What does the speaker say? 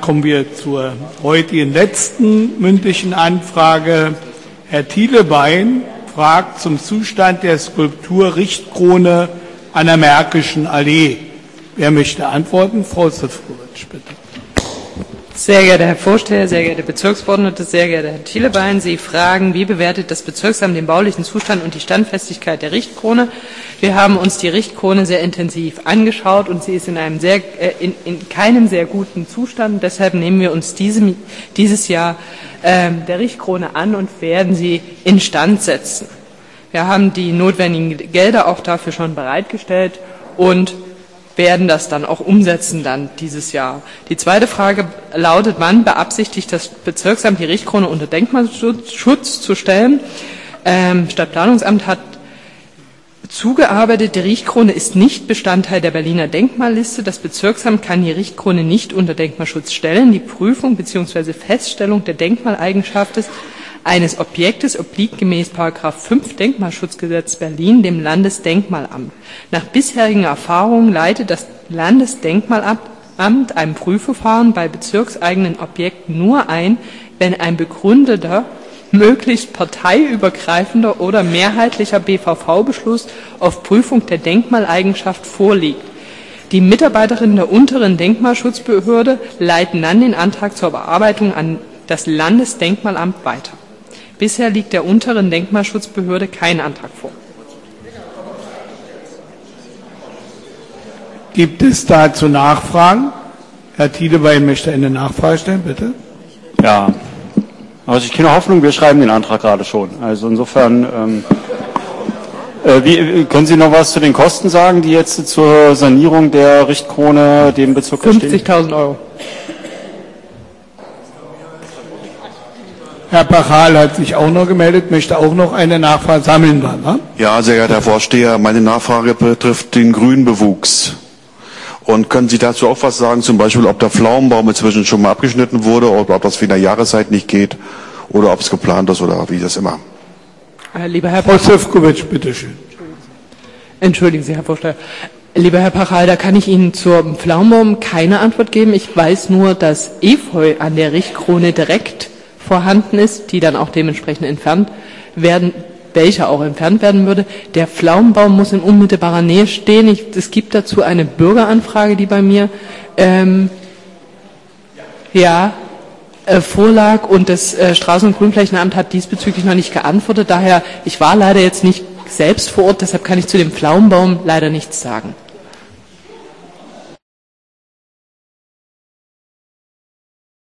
kommen wir zur heutigen letzten mündlichen Anfrage. Herr Thielebein fragt zum Zustand der Skulptur Richtkrone an der Märkischen Allee. Wer möchte antworten? Frau Szyfkowitsch, bitte. Sehr geehrter Herr Vorsteher, sehr geehrte Bezirksverordnete, sehr geehrter Herr Thielebein, Sie fragen, wie bewertet das Bezirksamt den baulichen Zustand und die Standfestigkeit der Richtkrone? Wir haben uns die Richtkrone sehr intensiv angeschaut und sie ist in keinem sehr guten Zustand. Deshalb nehmen wir uns dieses Jahr der Richtkrone an und werden sie instand setzen. Wir haben die notwendigen Gelder auch dafür schon bereitgestellt und werden das dann auch umsetzen dann dieses Jahr. Die zweite Frage lautet, wann beabsichtigt das Bezirksamt die Richtkrone unter Denkmalschutz zu stellen? Stadtplanungsamt hat zugearbeitet, die Richtkrone ist nicht Bestandteil der Berliner Denkmalliste. Das Bezirksamt kann die Richtkrone nicht unter Denkmalschutz stellen. Die Prüfung bzw. Feststellung der Denkmaleigenschaften eines Objektes obliegt gemäß § 5 Denkmalschutzgesetz Berlin dem Landesdenkmalamt. Nach bisherigen Erfahrungen leitet das Landesdenkmalamt ein Prüfverfahren bei bezirkseigenen Objekten nur ein, wenn ein begründeter, möglichst parteiübergreifender oder mehrheitlicher BVV-Beschluss auf Prüfung der Denkmaleigenschaft vorliegt. Die Mitarbeiterinnen der unteren Denkmalschutzbehörde leiten dann den Antrag zur Bearbeitung an das Landesdenkmalamt weiter. Bisher liegt der unteren Denkmalschutzbehörde kein Antrag vor. Gibt es dazu Nachfragen? Herr Thielebein möchte eine Nachfrage stellen, bitte. Ja, also ich kenne Hoffnung, wir schreiben den Antrag gerade schon. Also insofern, können Sie noch was zu den Kosten sagen, die jetzt zur Sanierung der Richtkrone dem Bezirk stehen? 50.000 Euro. Herr Pachal hat sich auch noch gemeldet, möchte auch noch eine Nachfrage sammeln. Ne? Ja, sehr geehrter Herr Vorsteher, meine Nachfrage betrifft den Grünbewuchs. Und können Sie dazu auch was sagen, zum Beispiel, ob der Pflaumenbaum inzwischen schon mal abgeschnitten wurde, oder ob das wegen der Jahreszeit nicht geht, oder ob es geplant ist, oder wie das immer? Lieber Herr Frau Szyfkowitsch, bitteschön. Entschuldigen Sie, Herr Vorsteher. Lieber Herr Pachal, da kann ich Ihnen zur Pflaumenbaum keine Antwort geben. Ich weiß nur, dass Efeu an der Richtkrone direkt vorhanden ist, die dann auch dementsprechend entfernt werden, welcher auch entfernt werden würde. Der Pflaumenbaum muss in unmittelbarer Nähe stehen. Es gibt dazu eine Bürgeranfrage, die bei mir vorlag, und das Straßen- und Grünflächenamt hat diesbezüglich noch nicht geantwortet. Daher, ich war leider jetzt nicht selbst vor Ort, deshalb kann ich zu dem Pflaumenbaum leider nichts sagen.